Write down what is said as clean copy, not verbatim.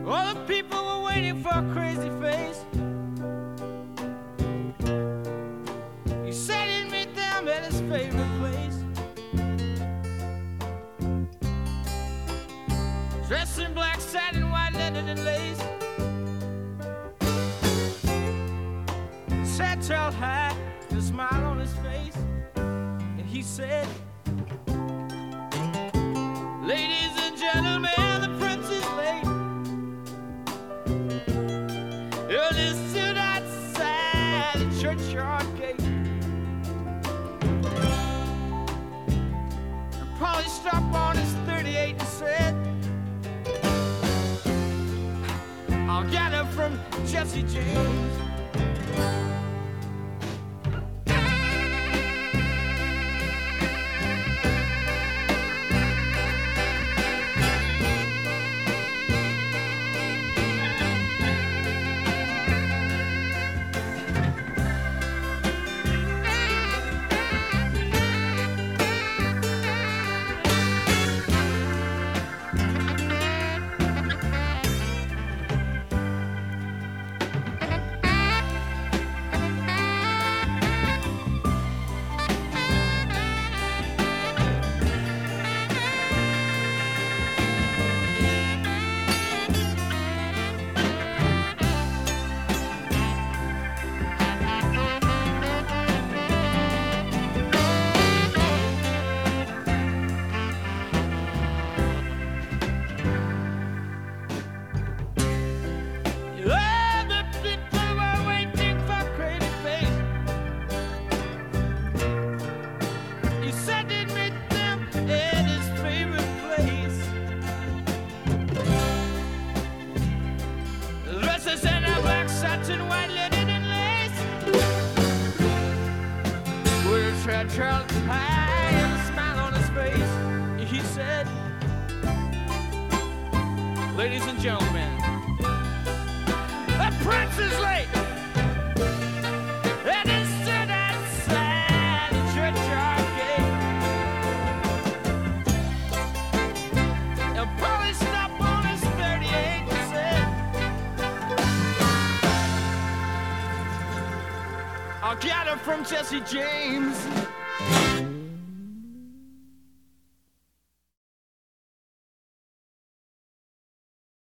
All the people were waiting for a crazy face. He said he'd meet them at his favorite place. Dressed in black satin, white linen and lace. Sat held high, a smile on his face. And he said, ladies and gentlemen, the prince is late. Early stood outside the churchyard gate. And Polly stopped on his 38 and said, I'll get her from Jesse James. Charles high and a smile on his face. He said, ladies and gentlemen, the prince is late. And he stood outside the churchyard gate. And Polly stopped on his 38 and said, I'll get her from Jesse James.